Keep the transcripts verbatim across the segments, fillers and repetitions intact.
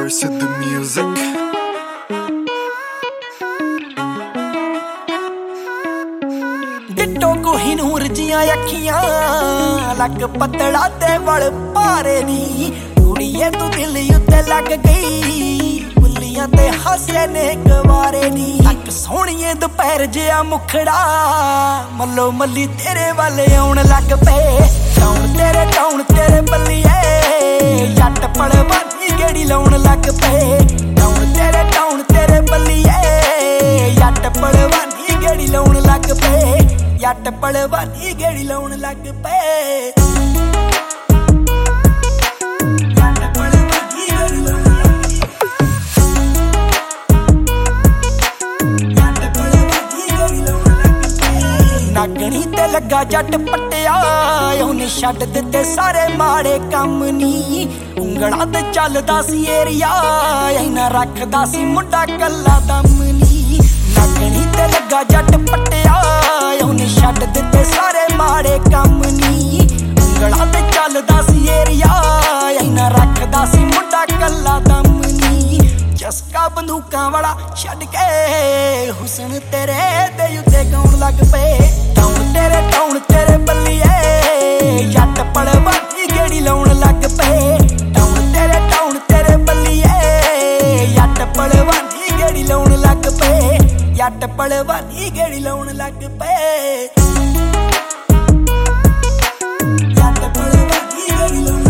Boys with the music. Ditto Kohinoor जियां अखियां लग पतड़ा ते वल पारे नी कुड़िए तू दिल उत्ते लग गई बुलियां ते हासे ने गवारे नी अक सोहणीए दोपहर जिया मुखड़ा मल्लो मल्ली तेरे वाले आउण लग पे टाउन तेरे टाउन तेरे बल्लिए जट पड़वानी गेड़ी लाउण लग पे टाउन तेरे टाउन तेरे बल्लिए जट पड़वानी गेड़ी लाउण लग पे जट पड़वानी गेड़ी लाउण लग पे नागणी ते लगा जट पट्टिया उन्हें छड्ड दिते सारे माड़े कम नी उंगला ते चलदा सी एरिया इना रखदा सी मुंडा कल्ला दम नी नागणी ते लगा जट पट्टिया उन्हें छड्ड दिते सारे माड़े कम नी उंगला ते चलदा सी एरिया इना रखदा सी मुंडा कल्ला दम नी चस्का बंदूकां वाला छड्ड के हुसन तेरे दे उत्ते गाउण लग पे टाउन तेरे टाउन तेरे बल्लिए जट पड़वानी गेड़ी लाउण लग पे टाउन तेरे टाउन तेरे बल्लिए जट पड़वानी गेड़ी लाउण लग पे जट पड़वानी गेड़ी लाउण लग पे जट पड़वानी गेड़ी लाउण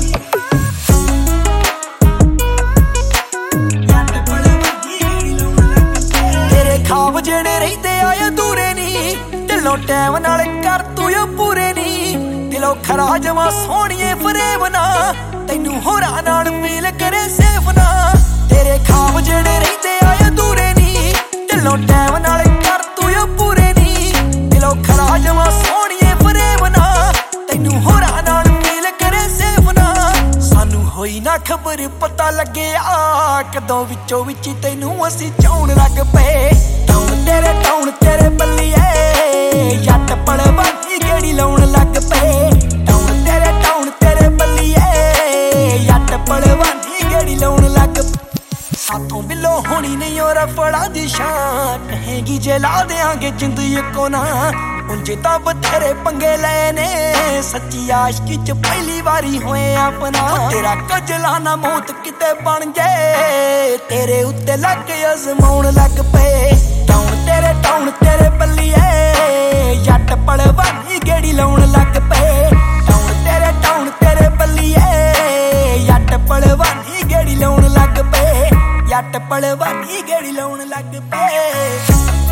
खाब जेड़े रहिंदे आए दूरे नी दिलों टैम नाल कर तू यो पूरे नी दिलों खरा जमा सोहणीए फरेब ना तैनू होरां नाल फील करे सेफ ना तेरे खाब जेड़े रहिंदे आए दूरे नी दिलों टैम नाल कर तू यो पूरे नी दिलों खरा जमा सोहणीए फरेब ना तैनू होरां नाल फील करे सेफ ना सानू होई ना खबर पता लगे आ कदों विचों विच तैनू असीं चाउण लग पे टाउन तेरे टाउन तेरे बल्लिए जट पड़वानी गेड़ी लाउण लग पे टाउन तेरे टाउन तेरे बल्लिए जट पड़वानी गेड़ी लाउण लग साथों बिलो होनी नहीं और फड़ा दी शान कहेगी जे ला देंगे जिंद इको ना उंजे तां बथेरे पंगे लेने सच्ची आशिकी च पहली बारी होए अपना तेरा कजला ना मौत किते बन जाए तेरे उत्ते लग के अजमाउण लग पे टाउन तेरे टाउन तेरे बल्लिए जट पड़वानी गेड़ी लाउण लग पे टाउन तेरे टाउन तेरे बल्लिए जट पड़वानी गेड़ी लाउण लग पे जट पड़वानी गेड़ी लाउण लग पे